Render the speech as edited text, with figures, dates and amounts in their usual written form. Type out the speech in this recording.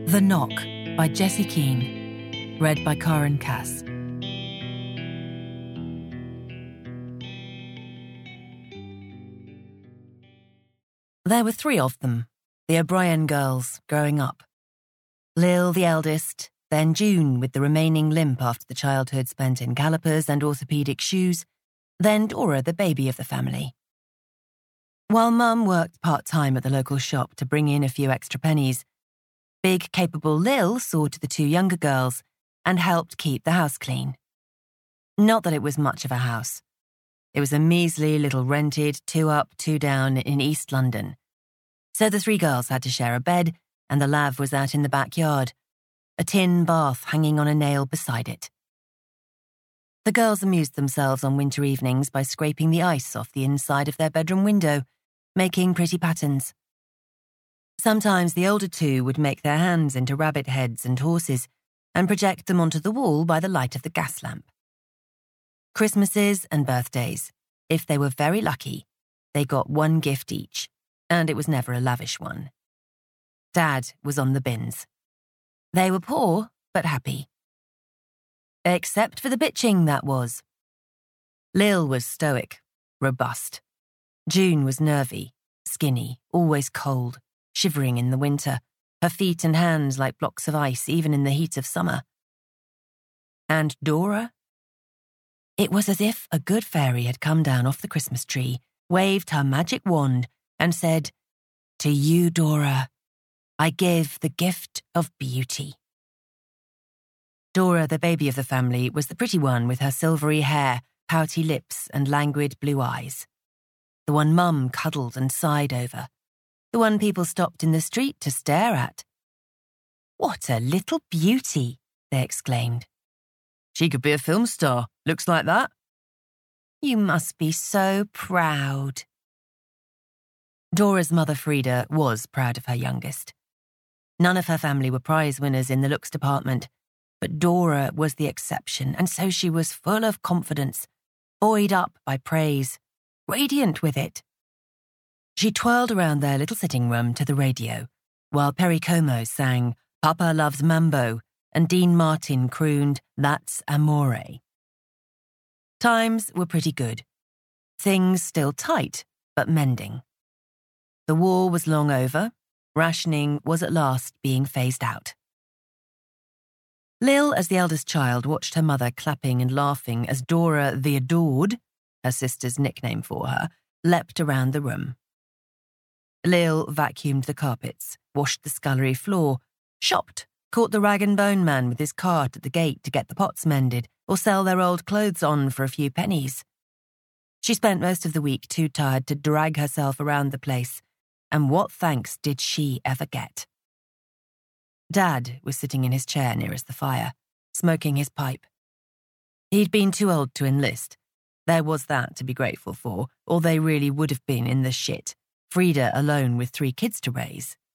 The Knock by Jessie Keane, read by Karen Cass. There were 3 of them, the O'Brien girls, growing up. Lil, the eldest, then June with the remaining limp after the childhood spent in calipers and orthopaedic shoes, then Dora, the baby of the family. While Mum worked part-time at the local shop to bring in a few extra pennies, big, capable Lil saw to the 2 younger girls and helped keep the house clean. Not that it was much of a house. It was a measly little rented 2 up, 2 down in East London. So the 3 girls had to share a bed, and the lav was out in the backyard, a tin bath hanging on a nail beside it. The girls amused themselves on winter evenings by scraping the ice off the inside of their bedroom window, making pretty patterns. Sometimes the older 2 would make their hands into rabbit heads and horses and project them onto the wall by the light of the gas lamp. Christmases and birthdays, if they were very lucky, they got 1 gift each, and it was never a lavish one. Dad was on the bins. They were poor, but happy. Except for the bitching, that was. Lil was stoic, robust. June was nervy, skinny, always cold, shivering in the winter, her feet and hands like blocks of ice even in the heat of summer. And Dora? It was as if a good fairy had come down off the Christmas tree, waved her magic wand, and said, "To you, Dora, I give the gift of beauty." Dora, the baby of the family, was the pretty one with her silvery hair, pouty lips, and languid blue eyes. The one Mum cuddled and sighed over. The one people stopped in the street to stare at. "What a little beauty," they exclaimed. "She could be a film star, looks like that." "You must be so proud." Dora's mother Frida was proud of her youngest. None of her family were prize winners in the looks department, but Dora was the exception, and so she was full of confidence, buoyed up by praise, radiant with it. She twirled around their little sitting room to the radio, while Perry Como sang "Papa Loves Mambo" and Dean Martin crooned "That's Amore." Times were pretty good. Things still tight, but mending. The war was long over. Rationing was at last being phased out. Lil, as the eldest child, watched her mother clapping and laughing as Dora the Adored, her sister's nickname for her, leapt around the room. Lil vacuumed the carpets, washed the scullery floor, shopped, caught the rag and bone man with his cart at the gate to get the pots mended or sell their old clothes on for a few pennies. She spent most of the week too tired to drag herself around the place, and what thanks did she ever get? Dad was sitting in his chair nearest the fire, smoking his pipe. He'd been too old to enlist. There was that to be grateful for, or they really would have been in the shit, Frida alone with 3 kids to raise.